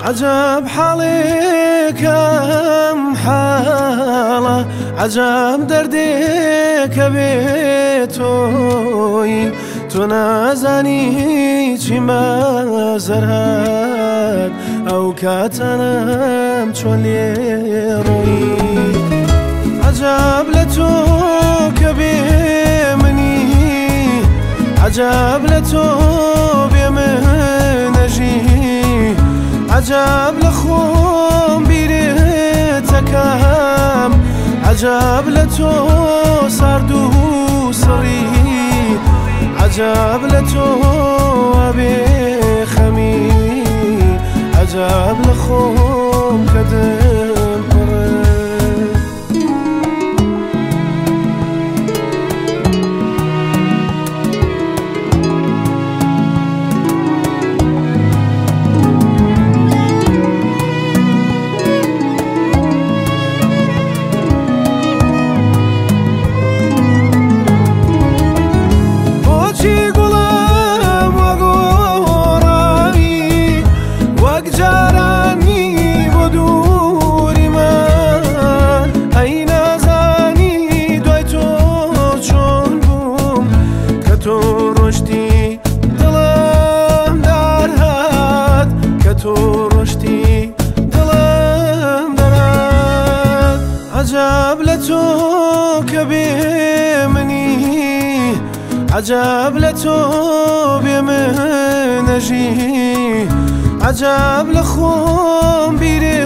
عجب حالك ام حاله عجب دردك بيتوي تو نازانی چی مزرهد او کاتنم چولی روی عجب لتو کبی منی عجب لتو بیمنجی عجب لخوم بیرتکم عجب لتو سردو سری عجب لتو أبي خمي عجب لخوم كدم قرب عجب لتو كبي مني عجب لتو بمنجي عجب لخوم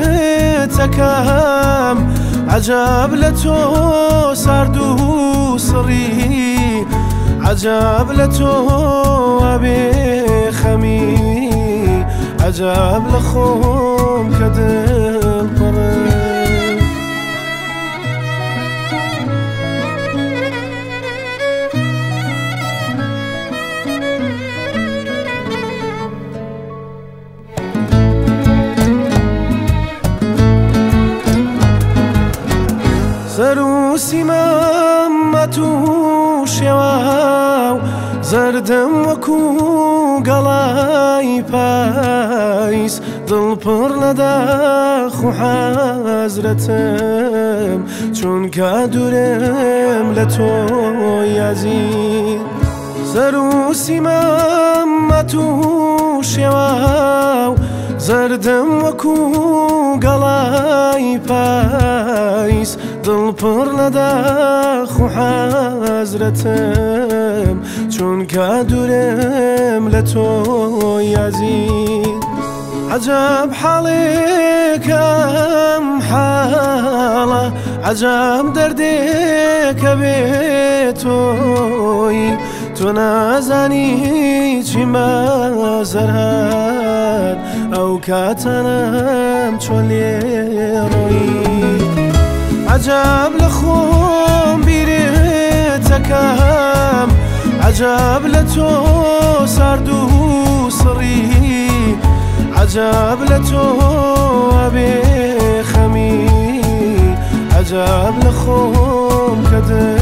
بيرتكم عجب لتو سردو سري عجب لتو أبي خمي عجب لخوم كدم قرب زروسي ماما توشيواو زردم وكو قلاي بايس ضل برلداخو حزرتم چون كادورم لتو يزيد زروسي ماما توشيواو زردم وكو قلاي بايس ضل برلداخو حزرتم چون كادورم لتو يزيد عجب حالك ام حاله عجب دردك بيتوي تو نازانی چی مزرهد او کاتنم چولی روی عجب لخوم بیرتکم عجب لتو سردو سری عجب لتو أبي خمي عجب لخوم كدم